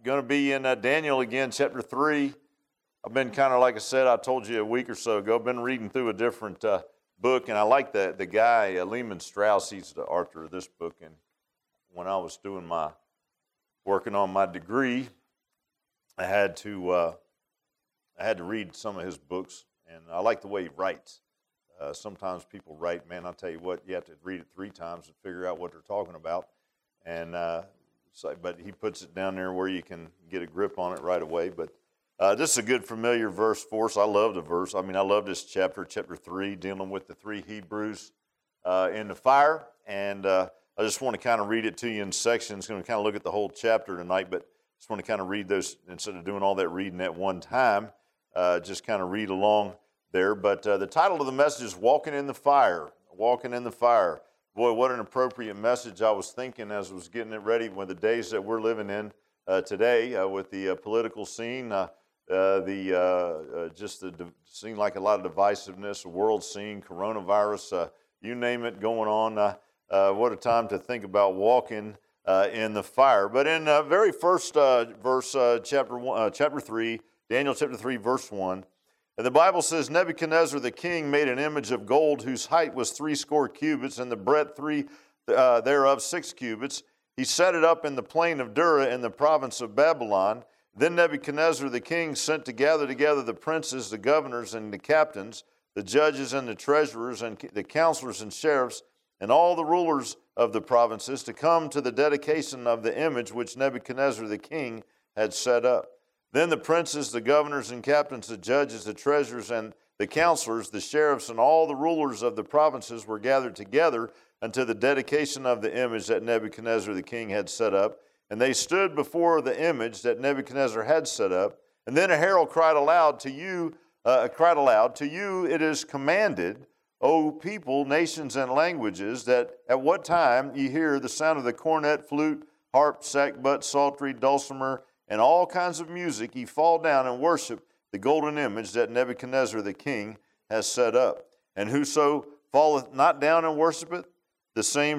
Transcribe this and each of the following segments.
Going to be in Daniel again, chapter 3. I've been kind of, like I said, I told you a week or so ago, I've been reading through a different book, and I like the guy, Lehman Strauss, he's the author of this book, and when I was working on my degree, I had to read some of his books, and I like the way he writes. Sometimes people write, man, I'll tell you what, you have to read it 3 times to figure out what they're talking about, and but he puts it down there where you can get a grip on it right away. But this is a good familiar verse for us. I love the verse. I mean, I love this chapter 3, dealing with the 3 Hebrews in the fire. And I just want to kind of read it to you in sections. Going to kind of look at the whole chapter tonight, but just want to kind of read those instead of doing all that reading at one time. Just kind of read along there. But the title of the message is Walking in the Fire. Walking in the Fire. Boy, what an appropriate message. I was thinking as I was getting it ready with the days that we're living in today with the political scene, seemed like a lot of divisiveness, the world scene, coronavirus, you name it going on. What a time to think about walking in the fire. But in very first verse, chapter 3, Daniel chapter 3, verse 1, and the Bible says, Nebuchadnezzar the king made an image of gold whose height was 60 cubits and the breadth thereof 6 cubits. He set it up in the plain of Dura in the province of Babylon. Then Nebuchadnezzar the king sent to gather together the princes, the governors, and the captains, the judges and the treasurers, and the counselors and sheriffs, and all the rulers of the provinces to come to the dedication of the image which Nebuchadnezzar the king had set up. Then the princes, the governors and captains, the judges, the treasurers, and the counselors, the sheriffs, and all the rulers of the provinces were gathered together unto the dedication of the image that Nebuchadnezzar the king had set up. And they stood before the image that Nebuchadnezzar had set up. And then a herald cried aloud, to you it is commanded, O people, nations, and languages, that at what time ye hear the sound of the cornet, flute, harp, sackbut, psaltery, dulcimer, and all kinds of music, ye fall down and worship the golden image that Nebuchadnezzar the king has set up. And whoso falleth not down and worshipeth, the same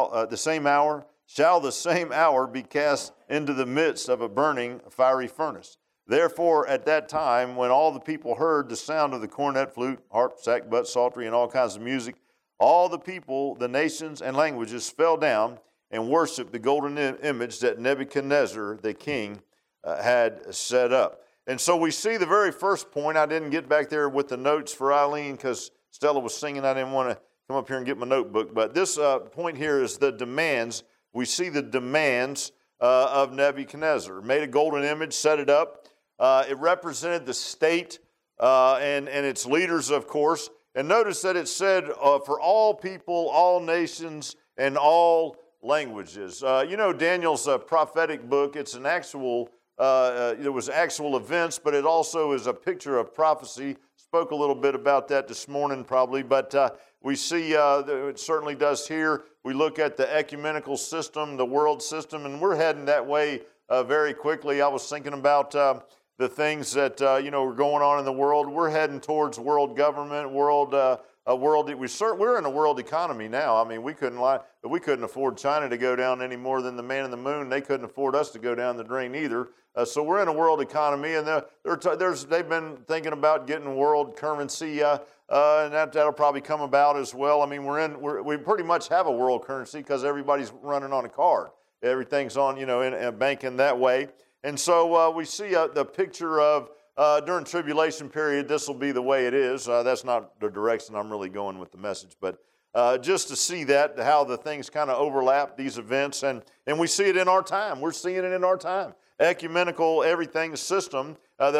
hour be cast into the midst of a burning fiery furnace. Therefore, at that time, when all the people heard the sound of the cornet, flute, harp, sackbut, psaltery, and all kinds of music, all the people, the nations, and languages fell down and worshiped the golden image that Nebuchadnezzar the king had set up. And so we see the very first point. I didn't get back there with the notes for Eileen because Stella was singing. I didn't want to come up here and get my notebook. But this point here is the demands. We see the demands of Nebuchadnezzar. Made a golden image, set it up. It represented the state and its leaders, of course. And notice that it said for all people, all nations, and all languages. Daniel's a prophetic book. It's an actual it was actual events, but it also is a picture of prophecy. Spoke a little bit about that this morning probably, but we see it certainly does here. We look at the ecumenical system, the world system, and we're heading that way very quickly. I was thinking about the things that are going on in the world. We're heading towards world government, we're in a world economy now. I mean, we couldn't afford China to go down any more than the man in the moon. They couldn't afford us to go down the drain either. So we're in a world economy, and they've been thinking about getting world currency, and that'll probably come about as well. I mean, we pretty much have a world currency because everybody's running on a card. Everything's on, in banking that way. And so we see the picture of during tribulation period, this will be the way it is. That's not the direction I'm really going with the message, but just to see that, how the things kind of overlap, these events, and we see it in our time. We're seeing it in our time. Ecumenical, everything system,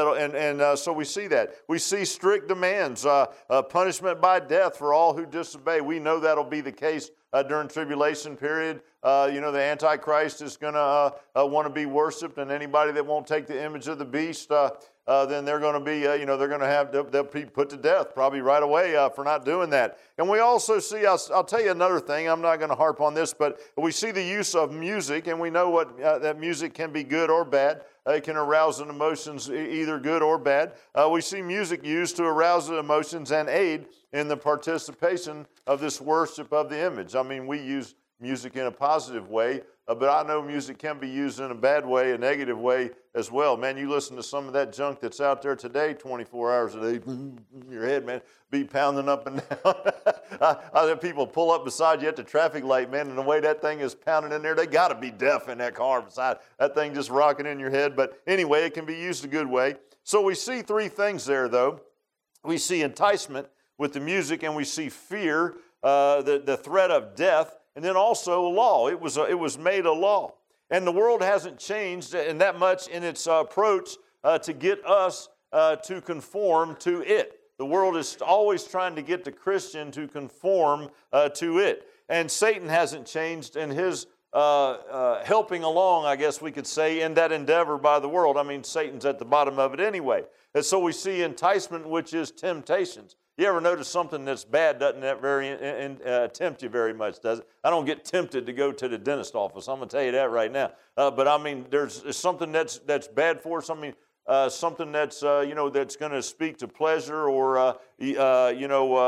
so we see that. We see strict demands, punishment by death for all who disobey. We know that'll be the case during tribulation period. The Antichrist is going to want to be worshipped, and anybody that won't take the image of the beast, then they're going to be, they'll be put to death probably right away for not doing that. And we also see, I'll tell you another thing, I'm not going to harp on this, but we see the use of music, and we know what that music can be good or bad. It can arouse the emotions either good or bad. We see music used to arouse the emotions and aid in the participation of this worship of the image. I mean, we use music in a positive way but I know music can be used in a bad way, a negative way as well. Man, you listen to some of that junk that's out there today, 24 hours a day, your head, man, be pounding up and down. I have people pull up beside you at the traffic light, man, and the way that thing is pounding in there, they got to be deaf in that car beside that thing just rocking in your head. But anyway, it can be used a good way. So we see three things there, though. We see enticement with the music, and we see fear, the threat of death, and then also law. It was made a law. And the world hasn't changed in that much in its approach to get us to conform to it. The world is always trying to get the Christian to conform to it. And Satan hasn't changed in his helping along, I guess we could say, in that endeavor by the world. I mean, Satan's at the bottom of it anyway. And so we see enticement, which is temptations. You ever notice something that's bad doesn't that tempt you very much, does it? I don't get tempted to go to the dentist office. I'm going to tell you that right now. But I mean, there's something that's bad for us. I mean, something that's that's going to speak to pleasure or the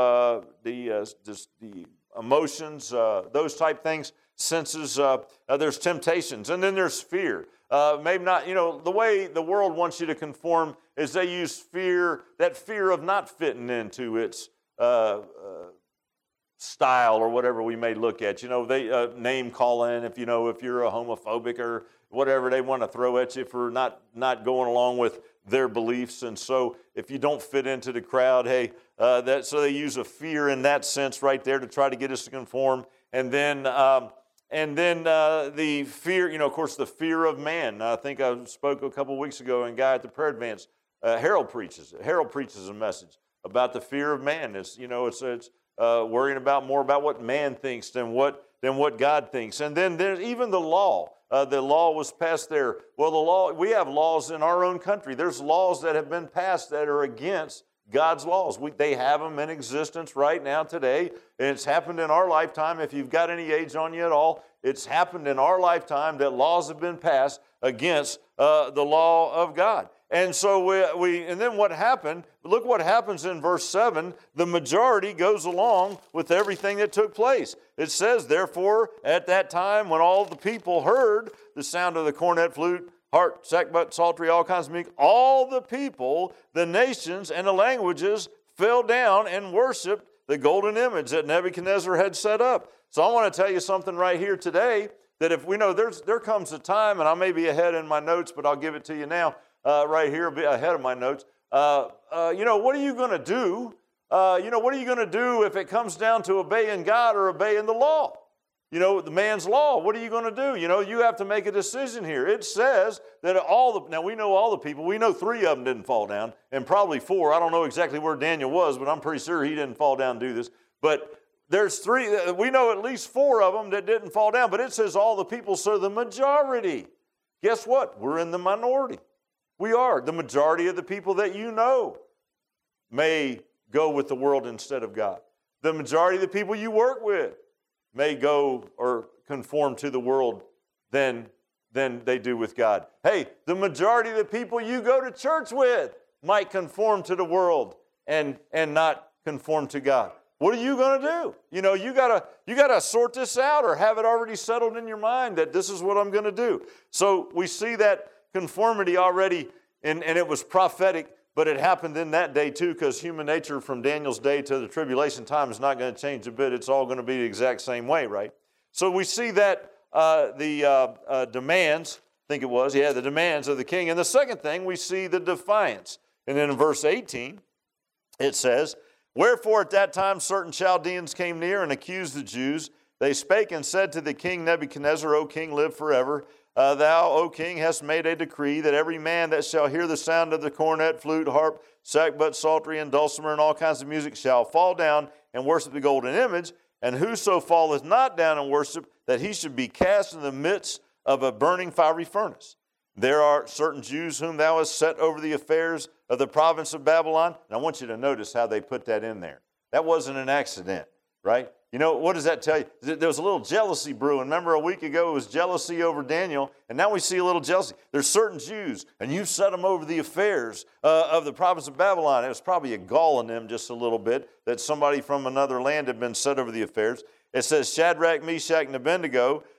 emotions, those type things, senses. There's temptations, and then there's fear. Maybe not, the way the world wants you to conform is they use fear, that fear of not fitting into its style or whatever we may look at. They name calling if you're a homophobic or whatever they want to throw at you for not going along with their beliefs. And so if you don't fit into the crowd, hey, so they use a fear in that sense right there to try to get us to conform. And then the fear, of course, the fear of man. I think I spoke a couple of weeks ago, and a guy at the Prayer Advance, Harold preaches a message about the fear of man. It's worrying more about what man thinks than what God thinks. And then there's even the law. The law was passed there. Well, we have laws in our own country. There's laws that have been passed that are against God's laws. They have them in existence right now today, and it's happened in our lifetime. If you've got any age on you at all, it's happened in our lifetime that laws have been passed against the law of God. And so and then what happened? Look what happens in verse 7. The majority goes along with everything that took place. It says, therefore, at that time when all the people heard the sound of the cornet, flute, harp, sackbut, psaltery, all kinds of music, all the people, the nations, and the languages fell down and worshiped the golden image that Nebuchadnezzar had set up. So I want to tell you something right here today, that if we know there comes a time, and I may be ahead in my notes, but I'll give it to you now, right here, a bit ahead of my notes. What are you going to do? What are you going to do if it comes down to obeying God or obeying the law? The man's law, what are you going to do? You have to make a decision here. It says that now we know all the people. We know 3 of them didn't fall down, and probably 4. I don't know exactly where Daniel was, but I'm pretty sure he didn't fall down and do this. But there's 3, we know at least 4 of them that didn't fall down, but it says all the people, so the majority. Guess what? We're in the minority. We are. The majority of the people that may go with the world instead of God. The majority of the people you work with may go or conform to the world than they do with God. Hey, the majority of the people you go to church with might conform to the world and not conform to God. What are you going to do? You gotta sort this out or have it already settled in your mind that this is what I'm going to do. So we see that conformity already, and it was prophetic, but it happened in that day too, because human nature from Daniel's day to the tribulation time is not going to change a bit. It's all going to be the exact same way, right? So we see that the demands, the demands of the king. And the second thing, we see the defiance. And then in verse 18, it says, wherefore at that time certain Chaldeans came near and accused the Jews. They spake and said to the king Nebuchadnezzar, O king, live forever. Thou, O king, hast made a decree that every man that shall hear the sound of the cornet, flute, harp, sackbut, psaltery, and dulcimer, and all kinds of music shall fall down and worship the golden image. And whoso falleth not down and worship, that he should be cast in the midst of a burning fiery furnace. There are certain Jews whom thou hast set over the affairs of the province of Babylon. And I want you to notice how they put that in there. That wasn't an accident, right? What does that tell you? There was a little jealousy brewing. Remember a week ago it was jealousy over Daniel, and now we see a little jealousy. There's certain Jews, and you've set them over the affairs of the province of Babylon. It was probably a gall in them just a little bit that somebody from another land had been set over the affairs. It says Shadrach, Meshach, and Abednego,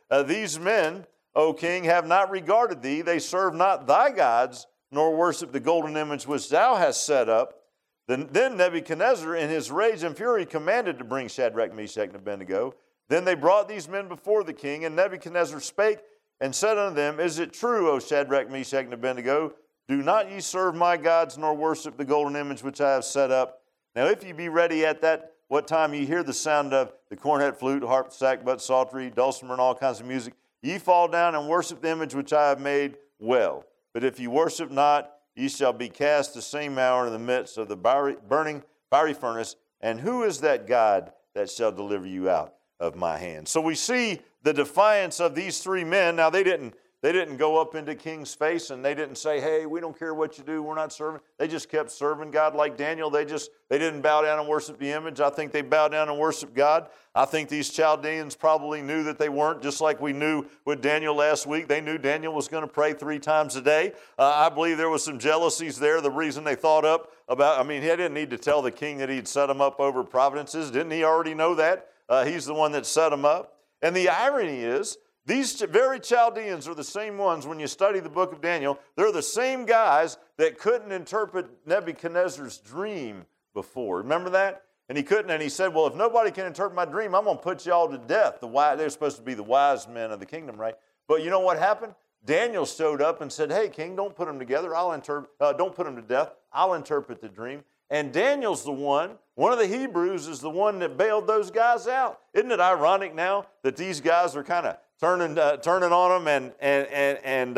These men, O king, have not regarded thee. They serve not thy gods, nor worship the golden image which thou hast set up. Then Nebuchadnezzar, in his rage and fury, commanded to bring Shadrach, Meshach, and Abednego. Then they brought these men before the king, and Nebuchadnezzar spake and said unto them, Is it true, O Shadrach, Meshach, and Abednego? Do not ye serve my gods, nor worship the golden image which I have set up? Now if ye be ready at that what time ye hear the sound of the cornet, flute, harp, sackbut, psaltery, dulcimer, and all kinds of music, ye fall down and worship the image which I have made well. But if ye worship not, ye shall be cast the same hour in the midst of the burning fiery furnace. And who is that God that shall deliver you out of my hand? So we see the defiance of these three men. Now they didn't go up into king's face and they didn't say, hey, we don't care what you do, we're not serving. They just kept serving God like Daniel. They didn't bow down and worship the image. I think they bowed down and worshiped God. I think these Chaldeans probably knew that they weren't, just like we knew with Daniel last week. They knew Daniel was going to pray 3 times a day. I believe there was some jealousies there. The reason they thought up about, he didn't need to tell the king that he'd set him up over providences. Didn't he already know that? He's the one that set him up. And the irony is, these very Chaldeans are the same ones, when you study the book of Daniel, they're the same guys that couldn't interpret Nebuchadnezzar's dream before. Remember that? And he couldn't, and he said, well, if nobody can interpret my dream, I'm going to put you all to death. They're supposed to be the wise men of the kingdom, right? But you know what happened? Daniel showed up and said, hey, king, don't put them together. Don't put them to death. I'll interpret the dream. And Daniel's the one of the Hebrews is the one that bailed those guys out. Isn't it ironic now that these guys are kind of turning on them and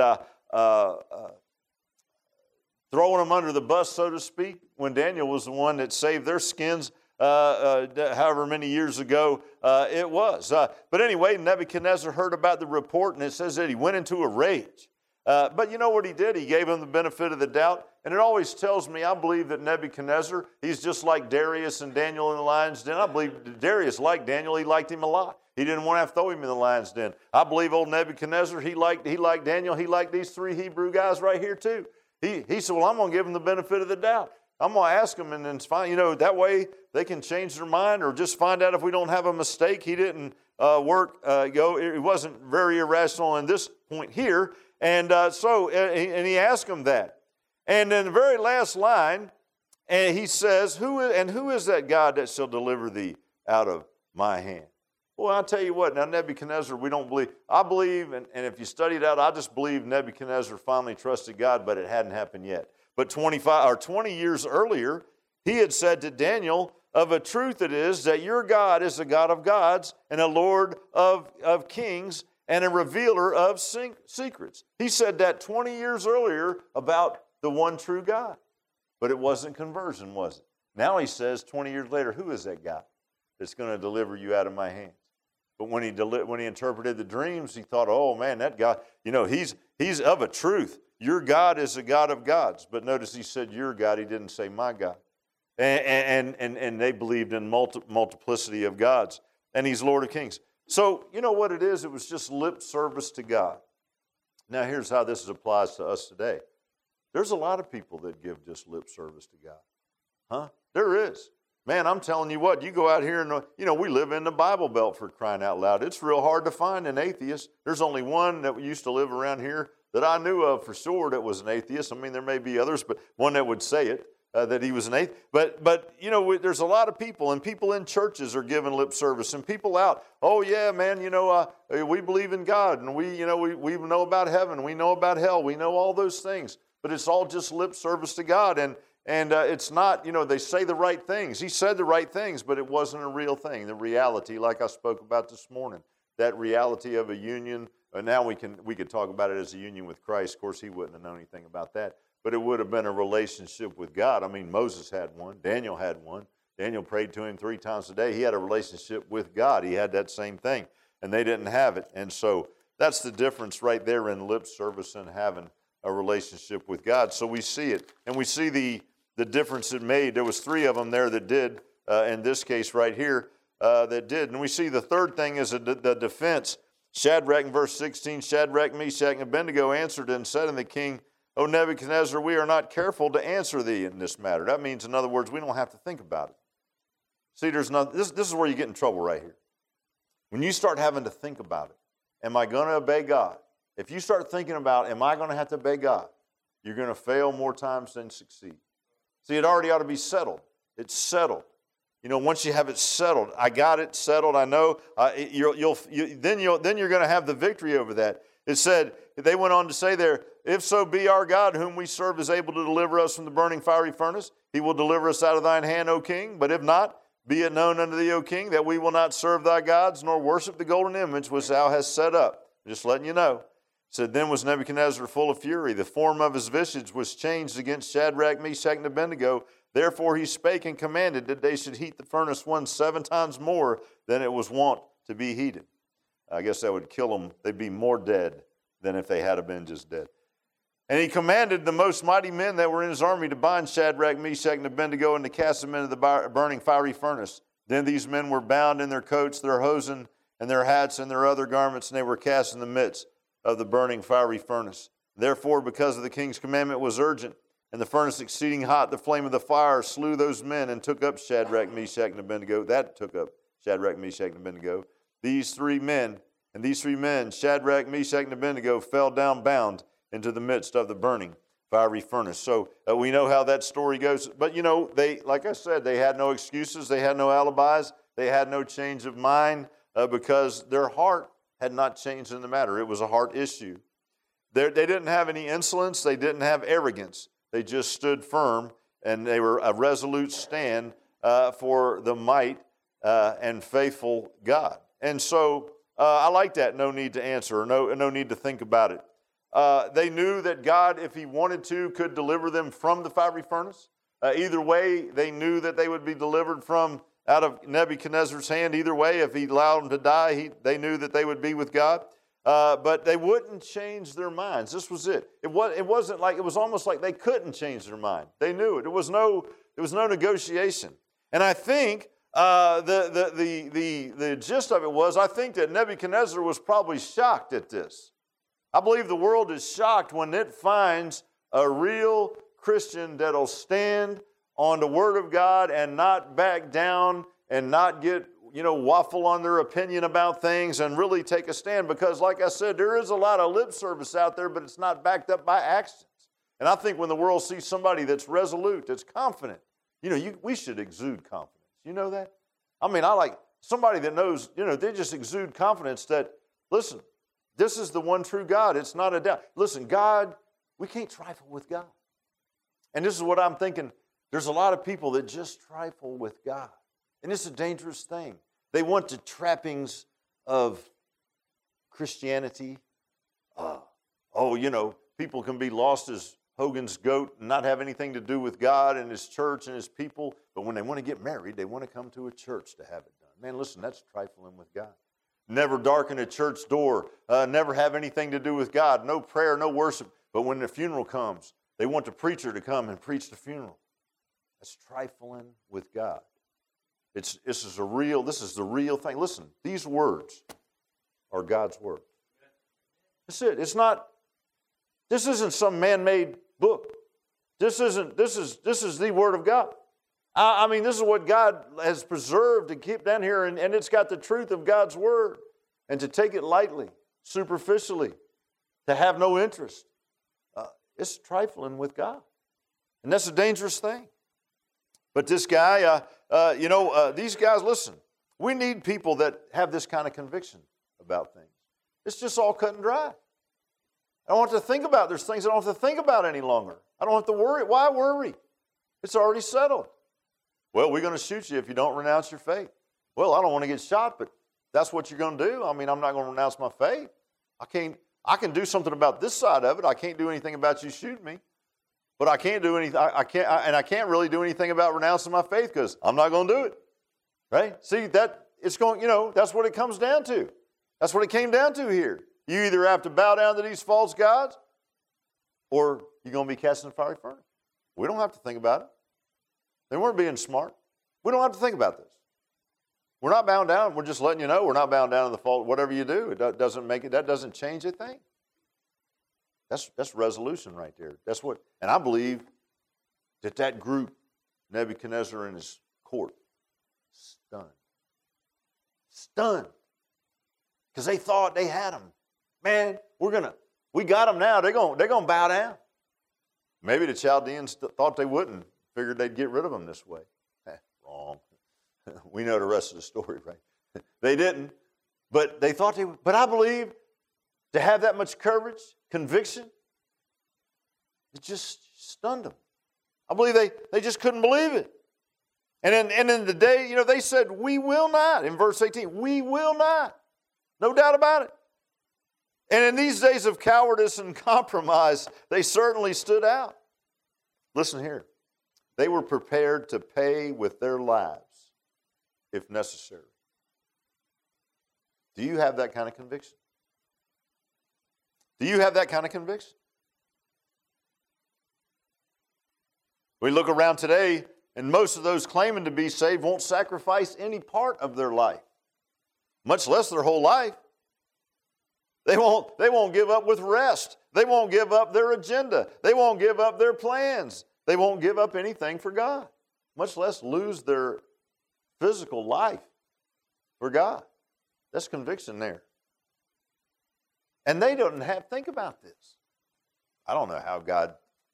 throwing them under the bus, so to speak, when Daniel was the one that saved their skins however many years ago it was. But anyway, Nebuchadnezzar heard about the report, and it says that he went into a rage. But you know what he did? He gave him the benefit of the doubt. And it always tells me, I believe that Nebuchadnezzar, he's just like Darius and Daniel in the lion's den. I believe Darius liked Daniel. He liked him a lot. He didn't want to have to throw him in the lion's den. I believe old Nebuchadnezzar, he liked Daniel. He liked these 3 Hebrew guys right here too. He said, well, I'm going to give them the benefit of the doubt. I'm going to ask them and then find, that way they can change their mind or just find out if we don't have a mistake. He didn't it wasn't very irrational in this point here. And and he asked them that. And in the very last line, and he says, who is that God that shall deliver thee out of my hand? Well, I'll tell you what, now Nebuchadnezzar, we don't believe. I believe, and if you study it out, I just believe Nebuchadnezzar finally trusted God, but it hadn't happened yet. But 20 years earlier, he had said to Daniel, of a truth it is that your God is a God of gods and a Lord of kings and a revealer of secrets. He said that 20 years earlier about the one true God. But it wasn't conversion, was it? Now he says 20 years later, who is that God that's going to deliver you out of my hands? But when he interpreted the dreams, he thought, oh man, that God, he's of a truth. Your God is a God of gods. But notice he said your God, he didn't say my God. And they believed in multiplicity of gods. And he's Lord of kings. So you know what it is? It was just lip service to God. Now here's how this applies to us today. There's a lot of people that give just lip service to God. Huh? There is. Man, I'm telling you what, you go out here and, we live in the Bible Belt, for crying out loud. It's real hard to find an atheist. There's only one that used to live around here that I knew of for sure that was an atheist. There may be others, but one that would say it, that he was an atheist. But there's a lot of people, and people in churches are giving lip service, and people out, oh yeah, man, we believe in God, and we know about heaven, we know about hell, we know all those things. But it's all just lip service to God, and it's not, they say the right things. He said the right things, but it wasn't a real thing. The reality, like I spoke about this morning, that reality of a union, now we could talk about it as a union with Christ. Of course, he wouldn't have known anything about that, but it would have been a relationship with God. Moses had one. Daniel had one. Daniel prayed to him 3 times a day. He had a relationship with God. He had that same thing, and they didn't have it. And so that's the difference right there in lip service and having a relationship with God. So we see it, and we see the difference it made. There was 3 of them there that did, in this case right here, that did. And we see the third thing is the defense. Shadrach, in verse 16, Shadrach, Meshach, and Abednego answered and said unto the king, O Nebuchadnezzar, we are not careful to answer thee in this matter. That means, in other words, we don't have to think about it. See, this is where you get in trouble right here. When you start having to think about it, am I going to obey God? If you start thinking about, am I going to have to obey God? You're going to fail more times than succeed. See, it already ought to be settled. It's settled. Once you have it settled, I got it settled. I know. Then you're going to have the victory over that. It said, they went on to say there, if so be our God, whom we serve, is able to deliver us from the burning fiery furnace, he will deliver us out of thine hand, O king. But if not, be it known unto thee, O king, that we will not serve thy gods, nor worship the golden image which thou hast set up. Just letting you know. It said, then was Nebuchadnezzar full of fury. The form of his visage was changed against Shadrach, Meshach, and Abednego. Therefore he spake and commanded that they should heat the furnace 7 times more than it was wont to be heated. I guess that would kill them. They'd be more dead than if they had been just dead. And he commanded the most mighty men that were in his army to bind Shadrach, Meshach, and Abednego and to cast them into the burning fiery furnace. Then these men were bound in their coats, their hosen, and their hats, and their other garments, and they were cast in the midst of the burning fiery furnace. Therefore, because of the king's commandment was urgent, and the furnace exceeding hot, the flame of the fire slew those men and took up Shadrach, Meshach, and Abednego. That took up Shadrach, Meshach, and Abednego. These three men, Shadrach, Meshach, and Abednego, fell down bound into the midst of the burning fiery furnace. So we know how that story goes. But they, like I said, they had no excuses. They had no alibis. They had no change of mind because their heart had not changed in the matter. It was a heart issue. They didn't have any insolence. They didn't have arrogance. They just stood firm, and they were a resolute stand for the might and faithful God. And so I like that. No need to answer, or no need to think about it. They knew that God, if he wanted to, could deliver them from the fiery furnace. Either way, they knew that they would be delivered out of Nebuchadnezzar's hand. Either way, if he allowed them to die, they knew that they would be with God. But they wouldn't change their minds. This was it. It was almost like they couldn't change their mind. They knew it. There was no negotiation. And I think the gist of it was, I think that Nebuchadnezzar was probably shocked at this. I believe the world is shocked when it finds a real Christian that'll stand on the Word of God and not back down and not get, waffle on their opinion about things and really take a stand. Because like I said, there is a lot of lip service out there, but it's not backed up by actions. And I think when the world sees somebody that's resolute, that's confident, we should exude confidence. You know that? I mean, I like somebody that knows, they just exude confidence that, listen, this is the one true God. It's not a doubt. Listen, God, we can't trifle with God. And this is what I'm thinking. There's a lot of people that just trifle with God. And it's a dangerous thing. They want the trappings of Christianity. People can be lost as Hogan's goat and not have anything to do with God and his church and his people. But when they want to get married, they want to come to a church to have it done. Man, listen, that's trifling with God. Never darken a church door. Never have anything to do with God. No prayer, no worship. But when the funeral comes, they want the preacher to come and preach the funeral. That's trifling with God. This is the real thing. Listen, these words are God's word. That's it. This isn't some man-made book. This is the word of God. I mean, this is what God has preserved to keep down here, and it's got the truth of God's word. And to take it lightly, superficially, to have no interest, it's trifling with God. And that's a dangerous thing. But this guy, these guys, listen, we need people that have this kind of conviction about things. It's just all cut and dry. I don't have to think about it. There's things I don't have to think about any longer. I don't have to worry. Why worry? It's already settled. Well, we're going to shoot you if you don't renounce your faith. Well, I don't want to get shot, but that's what you're going to do. I mean, I'm not going to renounce my faith. I can do something about this side of it. I can't do anything about you shooting me. But I can't do anything. I can't really do anything about renouncing my faith because I'm not going to do it. Right? See, that's what it comes down to. That's what it came down to here. You either have to bow down to these false gods or you're going to be cast in the fiery furnace. We don't have to think about it. They weren't being smart. We don't have to think about this. We're not bound down. We're just letting you know we're not bound down to the fault. Whatever you do, that doesn't change a thing. That's resolution right there. And I believe that group, Nebuchadnezzar and his court, stunned. because they thought they had them. Man, we got them now. They're gonna bow down. Maybe the Chaldeans thought they wouldn't. Figured they'd get rid of them this way. Wrong. We know the rest of the story, right? They didn't, but they thought they would. But I believe to have that much courage, conviction, it just stunned them. I believe they just couldn't believe it. And in the day, they said, we will not. In verse 18, we will not. No doubt about it. And in these days of cowardice and compromise, they certainly stood out. Listen here. They were prepared to pay with their lives if necessary. Do you have that kind of conviction? Do you have that kind of conviction? We look around today, and most of those claiming to be saved won't sacrifice any part of their life, much less their whole life. They won't give up with rest. They won't give up their agenda. They won't give up their plans. They won't give up anything for God, much less lose their physical life for God. That's conviction there. And they don't think about this. I don't know how God,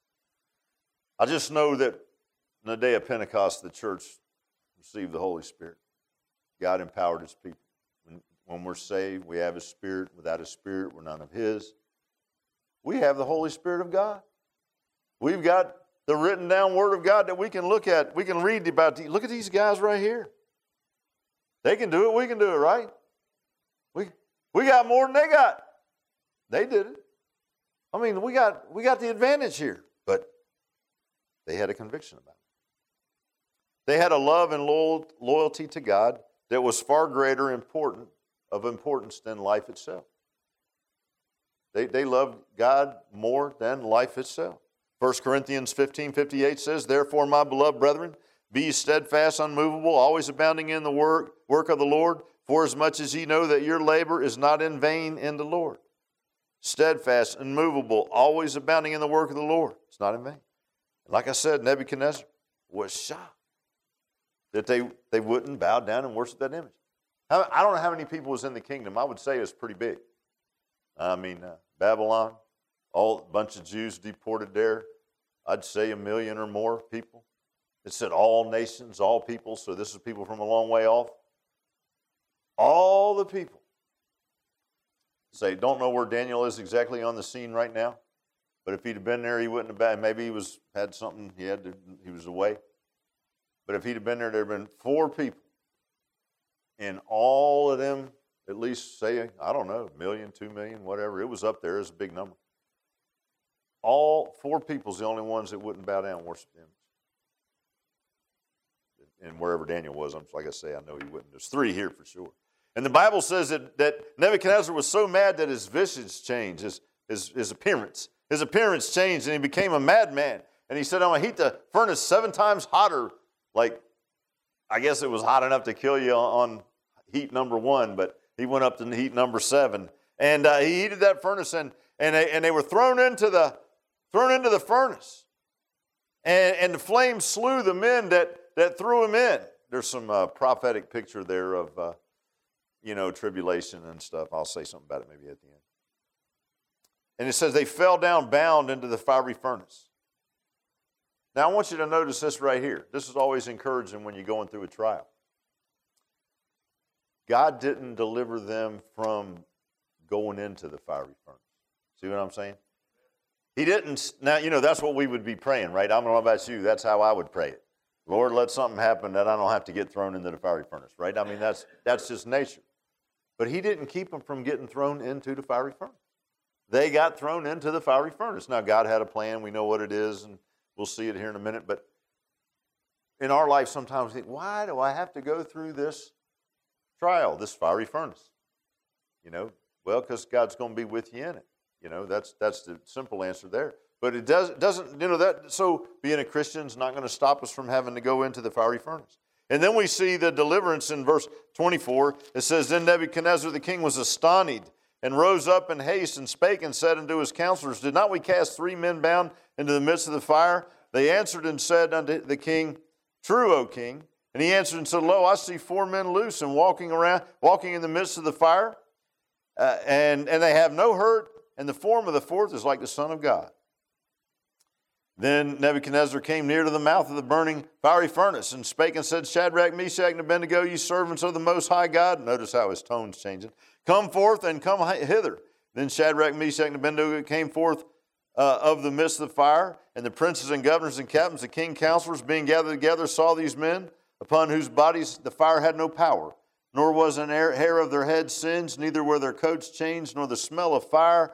I just know that in the day of Pentecost, the church received the Holy Spirit. God empowered His people. When we're saved, we have His Spirit. Without His Spirit, we're none of His. We have the Holy Spirit of God. We've got the written down Word of God that we can look at. We can read about. Look at these guys right here. They can do it. We can do it, right? We got more than they got. They did it. I mean, we got the advantage here. But they had a conviction about it. They had a love and loyalty to God that was far greater importance than life itself. They loved God more than life itself. 1 Corinthians 15:58 says, therefore, my beloved brethren, be ye steadfast, unmovable, always abounding in the work of the Lord, for as much as ye know that your labor is not in vain in the Lord. Steadfast, unmovable, always abounding in the work of the Lord. It's not in vain. Like I said, Nebuchadnezzar was shocked that they wouldn't bow down and worship that image. I don't know how many people was in the kingdom. I would say it was pretty big. I mean, Babylon, a bunch of Jews deported there. I'd say 1 million or more people. It said all nations, all people, so this is people from a long way off. All the people. Say, don't know where Daniel is exactly on the scene right now, but if he'd have been there, he wouldn't have been. Maybe he had something, he was away. But if he'd have been there, there'd have been 4 people. And all of them, at least say, I don't know, 1 million, 2 million, whatever. It was up there. It was a big number. All 4 people's the only ones that wouldn't bow down and worship the image. And wherever Daniel was, like I say, I know he wouldn't. There's 3 here for sure. And the Bible says that Nebuchadnezzar was so mad that his visage changed, his appearance. His appearance changed, and he became a madman. And he said, I'm going to heat the furnace 7 times hotter. Like, I guess it was hot enough to kill you on heat number 1, but he went up to heat number 7. And he heated that furnace, and they were thrown into the furnace. And the flames slew the men that threw him in. There's some prophetic picture there of, tribulation and stuff. I'll say something about it maybe at the end. And it says they fell down bound into the fiery furnace. Now I want you to notice this right here. This is always encouraging when you're going through a trial. God didn't deliver them from going into the fiery furnace. See what I'm saying? He didn't. Now, that's what we would be praying, right? I don't know about you. That's how I would pray it. Lord, let something happen that I don't have to get thrown into the fiery furnace, right? I mean, that's just nature. But he didn't keep them from getting thrown into the fiery furnace. They got thrown into the fiery furnace. Now, God had a plan. We know what it is, and we'll see it here in a minute. But in our life, sometimes we think, why do I have to go through this trial, this fiery furnace? Well, because God's going to be with you in it. That's the simple answer there. But it doesn't, so being a Christian is not going to stop us from having to go into the fiery furnace. And then we see the deliverance in verse 24. It says, then Nebuchadnezzar the king was astonished and rose up in haste and spake and said unto his counselors, did not we cast 3 men bound into the midst of the fire? They answered and said unto the king, true, O king. And he answered and said, lo, I see 4 men loose and walking in the midst of the fire. and they have no hurt, and the form of the fourth is like the Son of God. Then Nebuchadnezzar came near to the mouth of the burning fiery furnace and spake and said, Shadrach, Meshach, and Abednego, ye servants of the Most High God. Notice how his tone's changing. Come forth and come hither. Then Shadrach, Meshach, and Abednego came forth of the midst of the fire, and the princes and governors and captains and king counselors being gathered together saw these men, upon whose bodies the fire had no power, nor was an hair of their heads singed, neither were their coats changed, nor the smell of fire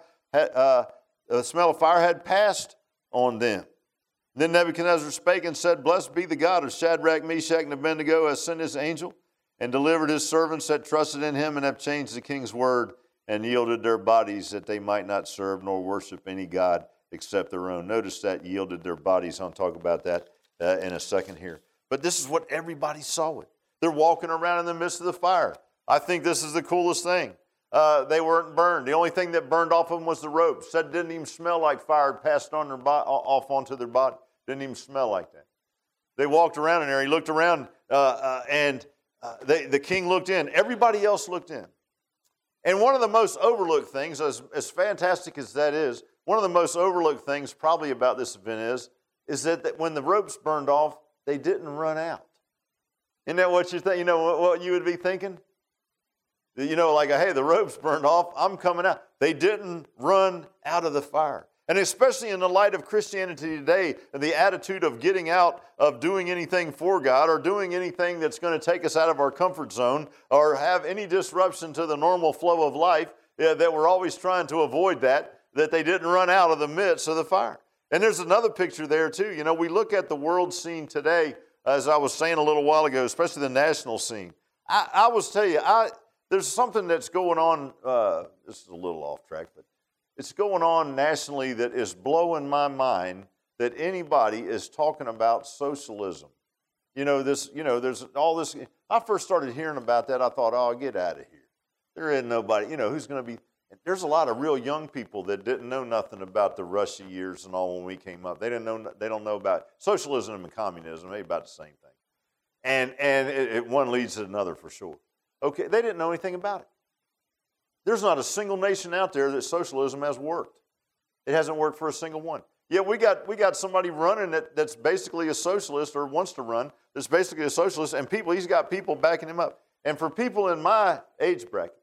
had passed on them. Then Nebuchadnezzar spake and said, Blessed be the God of Shadrach, Meshach, and Abednego, has sent his angel and delivered his servants that trusted in him and have changed the king's word and yielded their bodies that they might not serve nor worship any god except their own. Notice that yielded their bodies. I'll talk about that in a second here. But this is what everybody saw it. They're walking around in the midst of the fire. I think this is the coolest thing. They weren't burned. The only thing that burned off of them was the ropes. Said it didn't even smell like fire had passed on off onto their body. Didn't even smell like that. They walked around in there. He looked around, and the king looked in. Everybody else looked in. And one of the most overlooked things, as fantastic as that is, one of the most overlooked things probably about this event is that when the ropes burned off, they didn't run out. Isn't that what you think? You know what you would be thinking? You know, like, hey, the ropes burned off, I'm coming out. They didn't run out of the fire. And especially in the light of Christianity today, and the attitude of getting out of doing anything for God or doing anything that's going to take us out of our comfort zone or have any disruption to the normal flow of life, that we're always trying to avoid that they didn't run out of the midst of the fire. And there's another picture there too. You know, we look at the world scene today, as I was saying a little while ago, especially the national scene. I was telling you, there's something that's going on, this is a little off track, but it's going on nationally that is blowing my mind that anybody is talking about socialism. There's all this. I first started hearing about that, I thought, oh, get out of here. There isn't nobody, who's going to be. There's a lot of real young people that didn't know nothing about the Russia years and all when we came up. They don't know about socialism and communism, maybe about the same thing. And one leads to another for sure. Okay, they didn't know anything about it. There's not a single nation out there that socialism has worked. It hasn't worked for a single one. Yet we got somebody running that's basically a socialist or wants to run, that's basically a socialist, and he's got people backing him up. And for people in my age bracket,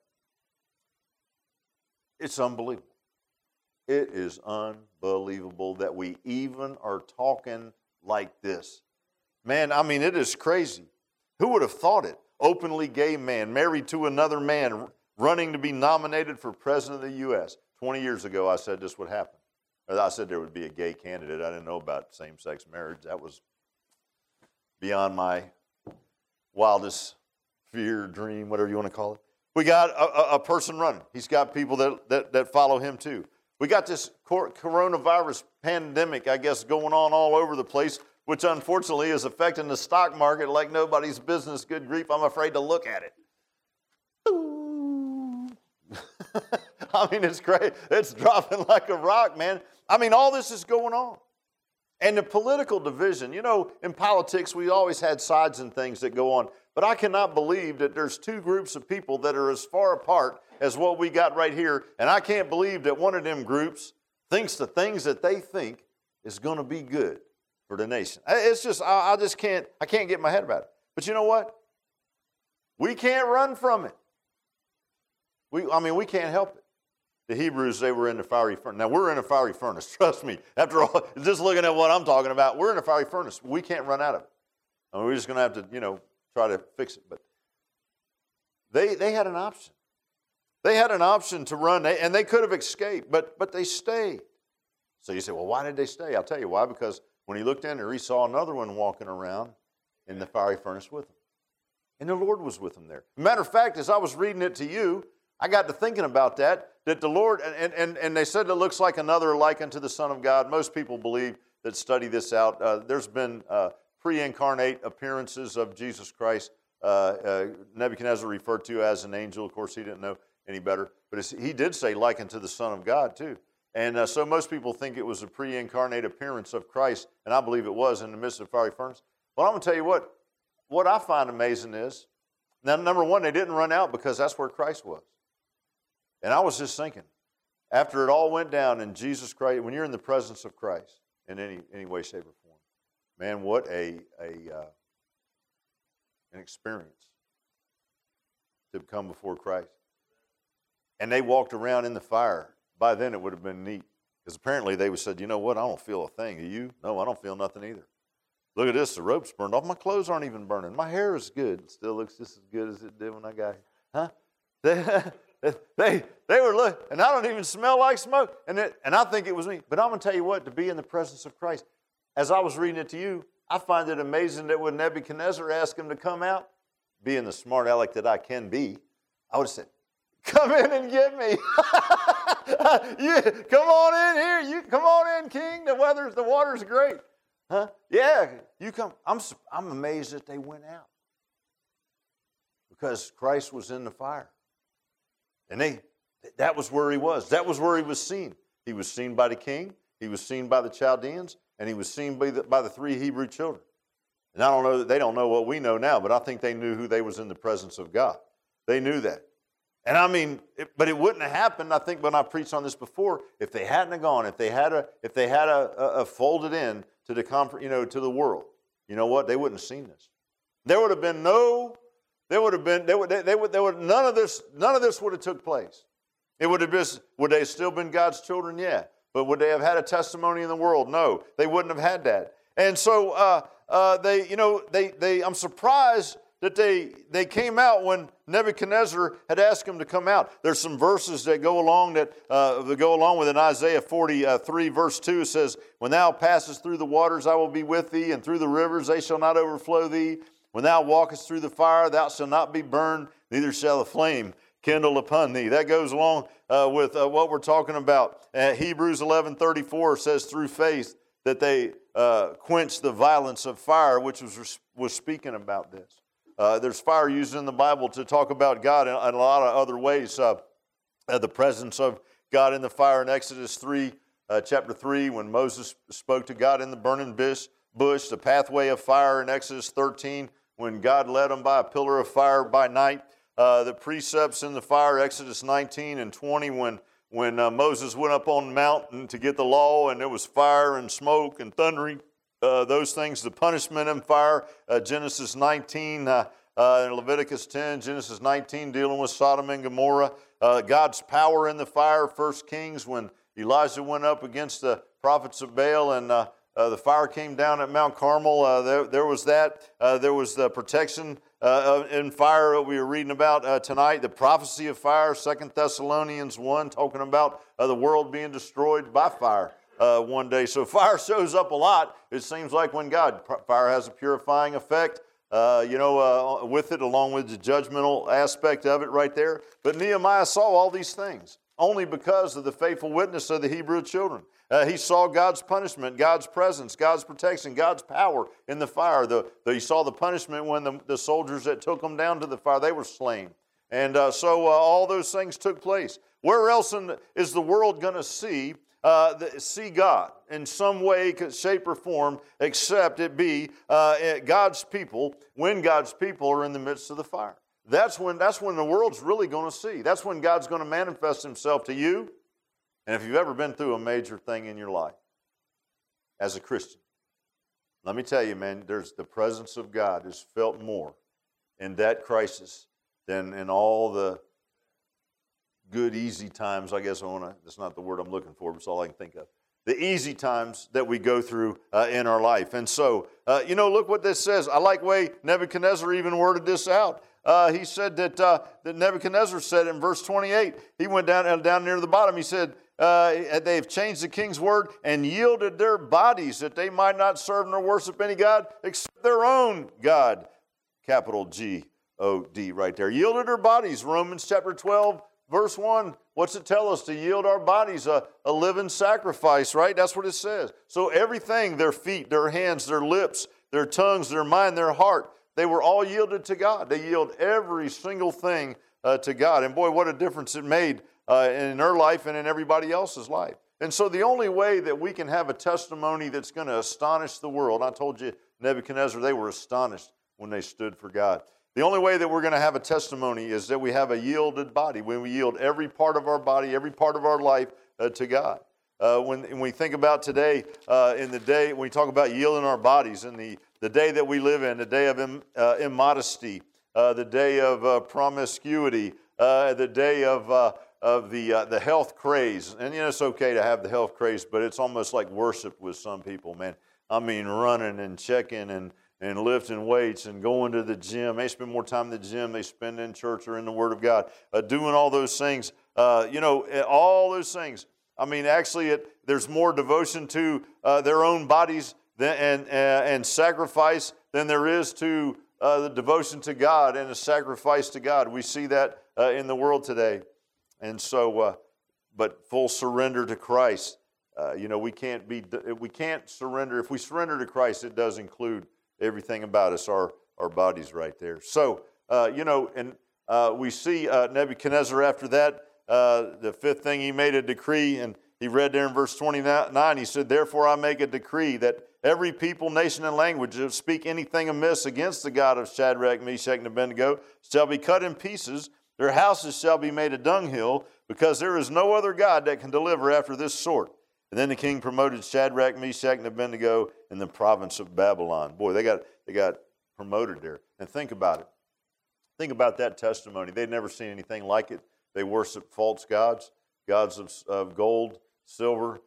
it's unbelievable. It is unbelievable that we even are talking like this. Man, I mean, it is crazy. Who would have thought it? Openly gay man, married to another man, running to be nominated for president of the U.S. 20 years ago, I said this would happen. I said there would be a gay candidate. I didn't know about same-sex marriage. That was beyond my wildest fear, dream, whatever you want to call it. We got a person running. He's got people that follow him too. We got this coronavirus pandemic, I guess, going on all over the place, which unfortunately is affecting the stock market like nobody's business. Good grief, I'm afraid to look at it. I mean, it's great. It's dropping like a rock, man. I mean, all this is going on. And the political division, in politics, we always had sides and things that go on. But I cannot believe that there's two groups of people that are as far apart as what we got right here. And I can't believe that one of them groups thinks the things that they think is going to be good for the nation. It's just, I can't get my head about it. But you know what? We can't run from it. We can't help it. The Hebrews, they were in the fiery furnace. Now, we're in a fiery furnace, trust me. After all, just looking at what I'm talking about, we're in a fiery furnace. We can't run out of it. I mean, we're just going to have to, try to fix it. But they had an option. They had an option to run, and they could have escaped, but they stayed. So you say, well, why did they stay? I'll tell you why. Because when he looked in there, he saw another one walking around in the fiery furnace with him. And the Lord was with him there. Matter of fact, as I was reading it to you, I got to thinking about that the Lord, and they said it looks like another like unto the Son of God. Most people believe that study this out. There's been pre-incarnate appearances of Jesus Christ. Nebuchadnezzar referred to as an angel. Of course, he didn't know any better. But he did say like unto the Son of God, too. And so most people think it was a pre-incarnate appearance of Christ, and I believe it was in the midst of the fiery furnace. But I'm going to tell you what I find amazing is, now, number one, they didn't run out because that's where Christ was. And I was just thinking, after it all went down and Jesus Christ, when you're in the presence of Christ in any way, shape, or form, man, what an experience to come before Christ. And they walked around in the fire. By then it would have been neat. Because apparently they would said, you know what, I don't feel a thing. Do you? No, I don't feel nothing either. Look at this, the rope's burned off. My clothes aren't even burning. My hair is good. It still looks just as good as it did when I got here. Huh? They were looking, and I don't even smell like smoke. And I think it was me. But I'm going to tell you what, to be in the presence of Christ, as I was reading it to you, I find it amazing that when Nebuchadnezzar asked him to come out, being the smart aleck that I can be, I would have said, come in and get me. Come on in here. You come on in, King. The water's great. Huh? Yeah, you come. I'm amazed that they went out. Because Christ was in the fire. And that was where he was. That was where he was seen. He was seen by the king, he was seen by the Chaldeans, and he was seen by the 3 Hebrew children. And I don't know that they don't know what we know now, but I think they knew who they was in the presence of God. They knew that. And I mean, but it wouldn't have happened, I think, when I preached on this before, if they hadn't have gone, if they had a folded in to the to the world. You know what? They wouldn't have seen this. There would have been none of this would have took place. It would they have still been God's children? Yeah. But would they have had a testimony in the world? No. They wouldn't have had that. And so I'm surprised that they came out when Nebuchadnezzar had asked them to come out. There's some verses that go along with it. In Isaiah 43 verse 2 says, when thou passest through the waters, I will be with thee, and through the rivers they shall not overflow thee. When thou walkest through the fire, thou shalt not be burned, neither shall the flame kindle upon thee. That goes along with what we're talking about. Hebrews 11:34 says, through faith that they quenched the violence of fire, which was speaking about this. There's fire used in the Bible to talk about God in a lot of other ways. The presence of God in the fire in Exodus 3, chapter 3, when Moses spoke to God in the burning bush, the pathway of fire in Exodus 13, when God led them by a pillar of fire by night. The precepts in the fire, Exodus 19 and 20, when Moses went up on the mountain to get the law, and there was fire and smoke and thundering. Those things, the punishment in fire, Genesis 19, Leviticus 10, Genesis 19, dealing with Sodom and Gomorrah. God's power in the fire, 1 Kings, when Elijah went up against the prophets of Baal, and the fire came down at Mount Carmel. There was that. There was the protection in fire that we were reading about tonight. The prophecy of fire, 2 Thessalonians 1, talking about the world being destroyed by fire. One day. So fire shows up a lot, it seems like, when fire has a purifying effect, with it, along with the judgmental aspect of it right there. But Nehemiah saw all these things only because of the faithful witness of the Hebrew children. He saw God's punishment, God's presence, God's protection, God's power in the fire. He saw the punishment when the soldiers that took them down to the fire, they were slain. And so all those things took place. Where else is the world going to see God in some way, shape, or form, except it be God's people, when God's people are in the midst of the fire? That's when the world's really going to see. That's when God's going to manifest himself to you. And if you've ever been through a major thing in your life as a Christian, let me tell you, man, the presence of God is felt more in that crisis than in all the good, easy times, I guess that's not the word I'm looking for, but it's all I can think of. The easy times that we go through in our life. And so, look what this says. I like the way Nebuchadnezzar even worded this out. He said that Nebuchadnezzar said in verse 28, he went down near the bottom, he said, they have changed the king's word and yielded their bodies that they might not serve nor worship any God except their own God. Capital G-O-D right there. Yielded their bodies. Romans chapter 12, verse 1. What's it tell us? To yield our bodies a living sacrifice, right? That's what it says. So everything, their feet, their hands, their lips, their tongues, their mind, their heart, they were all yielded to God. They yield every single thing to God. And boy, what a difference it made in their life and in everybody else's life. And so the only way that we can have a testimony that's going to astonish the world, I told you, Nebuchadnezzar, they were astonished when they stood for God. The only way that we're going to have a testimony is that we have a yielded body, when we yield every part of our body, every part of our life to God. When we think about today, in the day, when we talk about yielding our bodies, in the day that we live in, the day of immodesty, the day of promiscuity, the day of the health craze. And it's okay to have the health craze, but it's almost like worship with some people, man. I mean, running and checking and lifting weights and going to the gym. They spend more time in the gym they spend in church or in the Word of God. Doing all those things, all those things. I mean, actually, there's more devotion to their own bodies and sacrifice than there is to the devotion to God and the sacrifice to God. We see that in the world today. And so, but full surrender to Christ. We can't surrender. If we surrender to Christ, it does include everything about us, our bodies right there. So, we see Nebuchadnezzar after that, the fifth thing, he made a decree, and he read there in verse 29, he said, "Therefore I make a decree that every people, nation, and language that speak anything amiss against the God of Shadrach, Meshach, and Abednego shall be cut in pieces. Their houses shall be made a dunghill, because there is no other God that can deliver after this sort." And then the king promoted Shadrach, Meshach, and Abednego in the province of Babylon. Boy, they got promoted there. And think about it. Think about that testimony. They'd never seen anything like it. They worshiped false gods, gods of gold, silver,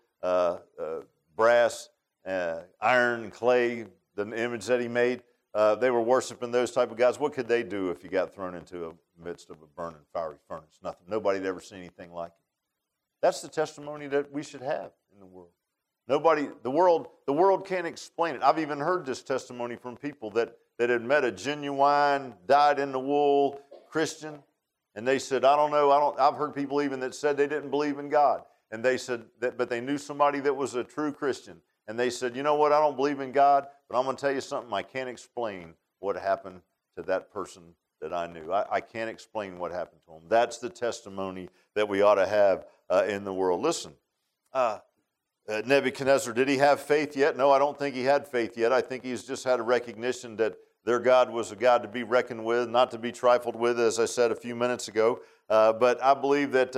brass, iron, clay, the image that he made. They were worshiping those type of gods. What could they do if you got thrown into the midst of a burning fiery furnace? Nothing. Nobody had ever seen anything like it. That's the testimony that we should have in the world. The world can't explain it. I've even heard this testimony from people that had met a genuine, dyed-in-the-wool Christian, and they said, I don't know, I've heard people even that said they didn't believe in God, and they said that, but they knew somebody that was a true Christian, and they said, you know what, I don't believe in God, but I'm going to tell you something, I can't explain what happened to that person that I knew. I can't explain what happened to them. That's the testimony that we ought to have in the world. Listen, Nebuchadnezzar, did he have faith yet? No, I don't think he had faith yet. I think he's just had a recognition that their God was a God to be reckoned with, not to be trifled with, as I said a few minutes ago. But I believe that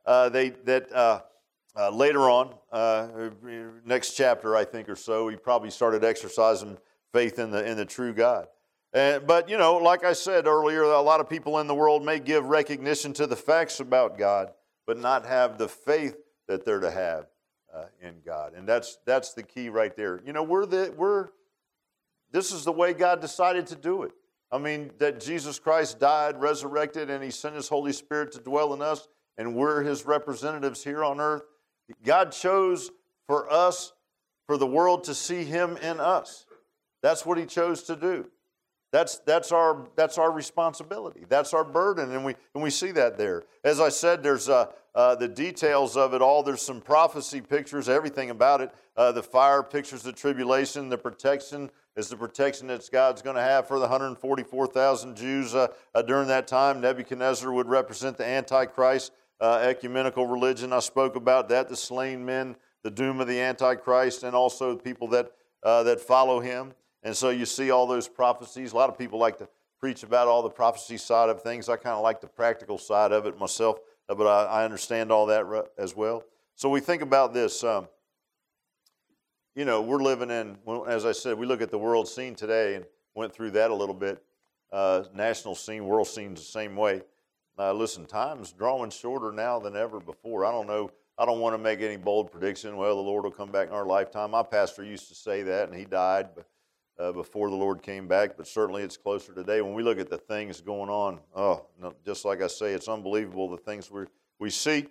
later on, next chapter, I think, or so, he probably started exercising faith in the true God. But, like I said earlier, a lot of people in the world may give recognition to the facts about God, but not have the faith that they're to have in God. And that's the key right there. This is the way God decided to do it. I mean, that Jesus Christ died, resurrected, and he sent his Holy Spirit to dwell in us, and we're his representatives here on earth. God chose for us, for the world to see him in us. That's what he chose to do. That's our responsibility. That's our burden, and we see that there. As I said, there's the details of it all. There's some prophecy pictures, everything about it. The fire pictures the tribulation. The protection is the protection that God's going to have for the 144,000 Jews during that time. Nebuchadnezzar would represent the Antichrist, ecumenical religion. I spoke about that. The slain men, the doom of the Antichrist, and also the people that follow him. And so you see all those prophecies. A lot of people like to preach about all the prophecy side of things. I kind of like the practical side of it myself, but I understand all that as well. So we think about this. We're living in, as I said, we look at the world scene today and went through that a little bit. National scene, world scene's the same way. Listen, time's drawing shorter now than ever before. I don't know. I don't want to make any bold prediction. Well, the Lord will come back in our lifetime. My pastor used to say that, and he died before the Lord came back, but certainly it's closer today. When we look at the things going on, just like I say, it's unbelievable the things we see.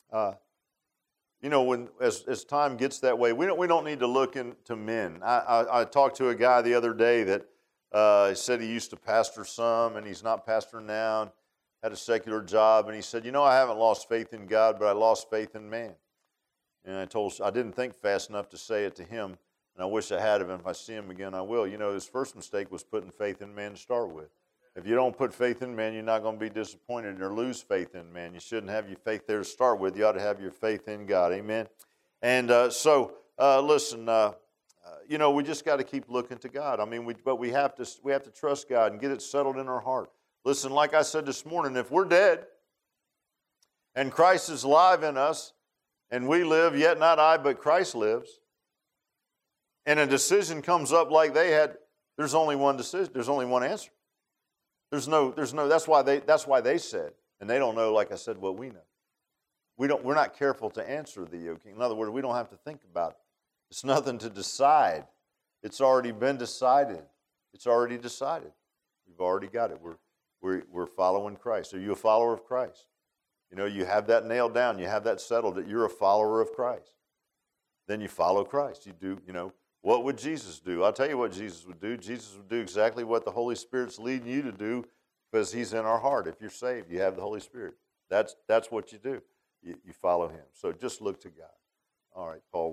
As time gets that way, we don't need to look into men. I talked to a guy the other day that said he used to pastor some, and he's not pastoring now, and had a secular job, and he said, I haven't lost faith in God, but I lost faith in man. And I didn't think fast enough to say it to him, and I wish I had him. If I see him again, I will. His first mistake was putting faith in man to start with. If you don't put faith in man, you're not going to be disappointed or lose faith in man. You shouldn't have your faith there to start with. You ought to have your faith in God. Amen? And listen, We just got to keep looking to God. I mean, but we have to trust God and get it settled in our heart. Listen, like I said this morning, if we're dead and Christ is alive in us and we live, yet not I, but Christ lives, and a decision comes up like they had, there's only one decision. There's only one answer. There's no. That's why they said, and they don't know, like I said, what we know. We're not careful to answer thee, O King. In other words, we don't have to think about it. It's nothing to decide. It's already been decided. It's already decided. We've already got it. We're following Christ. Are you a follower of Christ? You have that nailed down. You have that settled that you're a follower of Christ. Then you follow Christ. You do, what would Jesus do? I'll tell you what Jesus would do. Jesus would do exactly what the Holy Spirit's leading you to do because he's in our heart. If you're saved, you have the Holy Spirit. That's what you do. You follow him. So just look to God. All right, Paul.